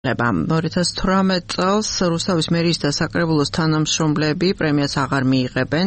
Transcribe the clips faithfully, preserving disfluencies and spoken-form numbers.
ორი ათას თვრამეტ წელს რუსთავის მერიის და საკრებულოს თანამშრომლები პრემიას აღარ მიიღებენ.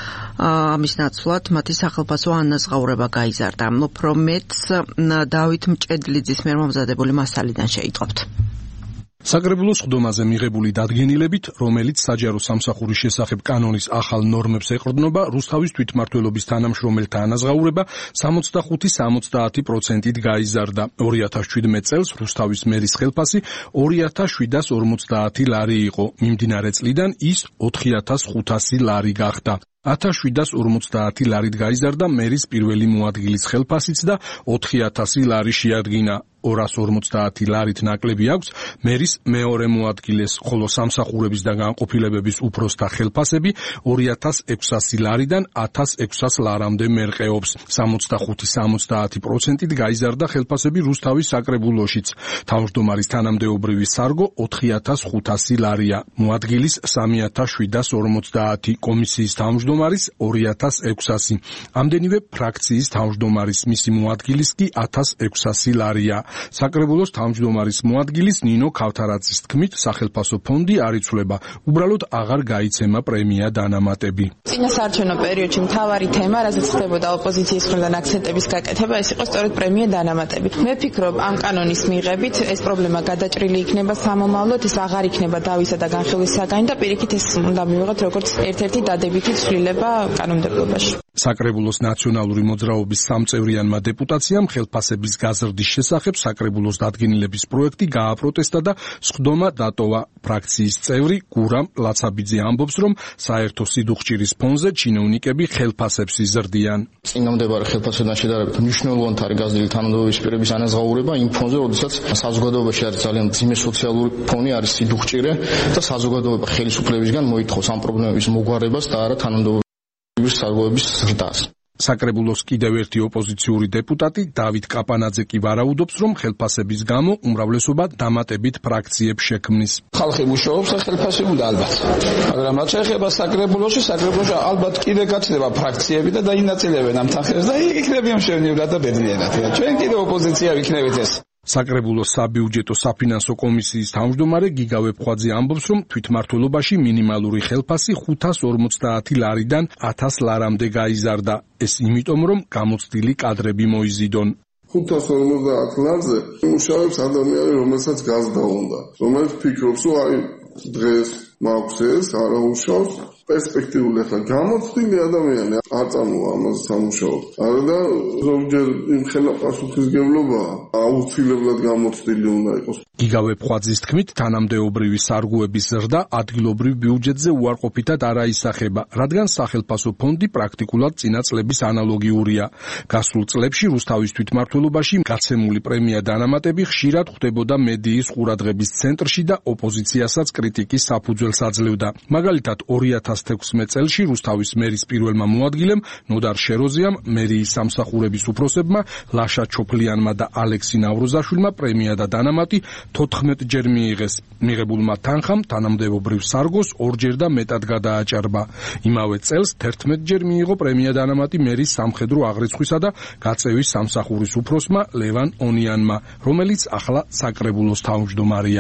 ამის ნაცვლად მათი სახელმწიფო ანაზღაურება გაიზარდა. უფრო მეტს დავით მჭედლიძის მიერ მომზადებული მასალიდან შეიტყობთ. საკრებულოს ხდომაზე მიღებული დადგენილებით, რომელიც საჯარო სამსახურის შესახებ კანონის ახალ ნორმებს ეყრდნობა, რუსთავის თვითმმართველობის თანამშრომელთა ანაზღაურება სამოცდახუთი სამოცდაათი პროცენტით გაიზარდა. ორი ათას შვიდმეტ წელს რუსთავის მერის ხელფასი ორი ათას შვიდას ორმოცდაათი ლარი იყო. მიმდინარე წლიდან ის ოთხი ათას ხუთასი ლარი გახდა. ათას შვიდას ორმოცდაათი ლარით გაიზარდა მერის პირველი მოადგილის ხელფასიც და ოთხი ათასი ლარი შეადგინა. ორას ორმოცდაათი ლარით ნაკლები აქვს მერის მეორე მოადგილეს, ხოლო სამსახურების და განყოფილებების უფროსთა ხელფასები ორი ათას ექვსასი ლარიდან ათას ექვსას ლარამდე მერყეობს. სამოცდახუთი სამოცდაათი პროცენტით გაიზარდა ხელფასები რუსთავის საკრებულოშიც. თავმჯდომარის თანამდებობრივი სარგო ოთხი ათას ხუთასი ლარია, მოადგილის სამი ათას შვიდას ორმოცდაათი, კომისიის თავმჯდომარის ორი ათას ექვსასი. ამდენივე ფრაქციის თავმჯდომარის მისი მოადგილის კი ათას ექვსასი ლარია. საკრებულოს თავმჯდომარის მოადგილის ნინო ქავთარაძის თქმით, სახელმწიფო ფონდი არ იცვლება, უბრალოდ აღარ გაიცემა პრემია დანამატები. წინასაარჩევნო პერიოდში მთავარი თემა, რასაც ხდებოდა ოპოზიციის მხრიდან აქცენტების გაკეთება, ეს იყო სწორედ პრემია დანამატები. მე ვფიქრობ, ამ კანონის მიღებით ეს პრობლემა გადაჭრილი იქნება სამომავლოდ, ეს აღარ იქნება დავისა და განხილვის საგანი და პირიქით ეს უნდა მივიღოთ როგორც ერთ-ერთი დადებითი ცვლილება კანონმდებლობაში. საკრებულოს ნაციონალური მოძრაობის სამწევრიანმა დეპუტაციამ ხელფასების გაზრდის შესახებ საკრებულოს დადგენილების პროექტი გააპროტესტა და სხდომა დატოვა. ფრაქციის წევრი გურამ ლაცაბიძე ამბობს, რომ საერთო სიდუხჭირის ფონზე ჩინოვნიკები ხელფასებს იზრდიან. წინამდებარე ხელფასებთან შედარებით მნიშვნელოვანი არის გაზრდილი თანამდებობის პირების ანაზღაურება იმ ფონზე, როდესაც საზოგადოებაში არის ძალიან მძიმე სოციალური ფონი, არის სიდუხჭირე და საზოგადოება ხელისუფლებისგან მოითხოვს ამ პრობლემების მოგვარებას და არა თანამდებობის სარგოების ზრდას. საკრებულოს კიდევ ერთი ოპოზიციური დეპუტატი დავით კაპანაძე კი ვარაუდობს, რომ ხელფასების გამო უმრავლესობა დამატებით ფრაქციებს შექმნის. ხალხი მუშაობს და ხელფასი უნდა ალბათ. მაგრამ რაც შეეხება საკრებულოში, საკრებულოში ალბათ კიდე გაცდება ფრაქციები და დაინაწილებენ ამ თანხებს და იქნებიან მშვენივრად და ბედნიერად. ჩვენ კიდე ოპოზიცია ვიქნებით ეს. საკრებულოს საბიუჯეტო საფინანსო კომისიის თავმჯდომარე გიგა ვეფხვაძე ამბობს, რომ თვითმმართველობაში მინიმალური ხელფასი ხუთას ორმოცდაათი ლარიდან ათას ლარამდე გაიზარდა. ეს იმიტომ, რომ გამოცდილი კადრები მოიზიდონ. ხუთას ორმოცდაათ ლარზე მუშაობს ადამიანი, რომელსაც გაზრდა უნდა, რომელიც ფიქრობს, რომ აი დღეს მაქვს ეს, არა მუშაობს, პერსპექტიული ახლა გამოცდილი ადამიანი არ წამოვა ამას სამუშაოდ. არა და ზოგჯერ იმხელა პასუხისმგებლობა აუცილებლად გამოცდილი უნდა იყოს. გიგა ვეფხვაძის თქმით, თანამდებობრივი სარგოების ზრდა ადგილობრივ ბიუჯეტზე უარყოფითად არა ისახება, რადგან სახელმწიფო ფონდი პრაქტიკულად წინა წლების ანალოგიურია. გასულ წლებში რუსთავის თვითმმართველობაში გაცემული პრემია დანამატები ხშირად ხვდებოდა მედიის ყურადღების ცენტრში და ოპოზიციასაც კრიტიკის საფუძველს აძლევდა. მაგალითად, ორი ათას თექვსმეტ წელში რუსთავის მერის პირველმა მოადგილემ ნოდარ შეროზიამ, მერიის სამსახურების უფროსებმა ლაშა ჩოფლიანმა და ალექსი ნავროზაშვილმა პრემია და დანამატი თოთხმეტჯერ მიიღეს. მიღებულმა თანხამ თანამდებობრივ სარგოს ორჯერ და მეტად გადააჭარბა. იმავე წელს თერთმეტჯერ მიიღო პრემია დანამატი მერის სამხედრო აღრიცხვისა და გაწევის სამსახურის უფროსმა ლევან ონიანმა, რომელიც ახლა საკრებულოს თავმჯდომარეა.